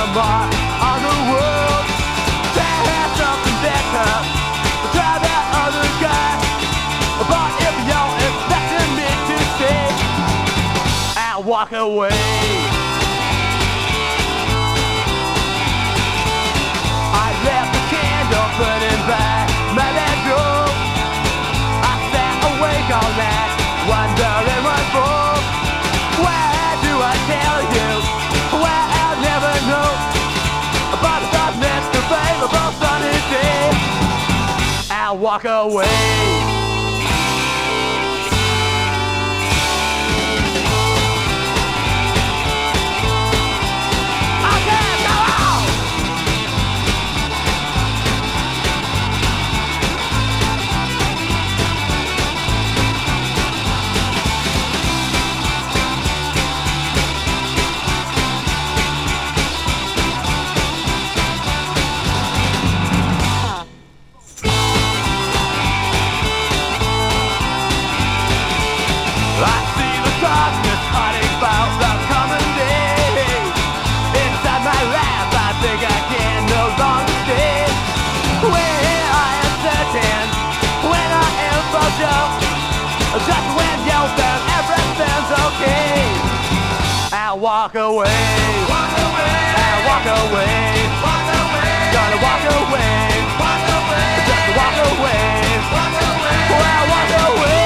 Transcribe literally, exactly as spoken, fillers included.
mark on the world. Try to have something better, try that other guy. But if you're expecting me to stay, I'll walk away. I left the candle burning by my bedroom. I sat awake all night, wondering what for. Why do I tell you? Why I'll never know. But if I'm next available sunny day, I'll walk away. I see the darkness hiding about the coming day. Inside my life I think I can no longer stay. When I am certain, when I am for sure, just when you think everything's okay, I'll walk away. Walk away. I'll walk away. Walk away. Gonna walk away. Walk away. Just walk away. Walk away. Well, walk away.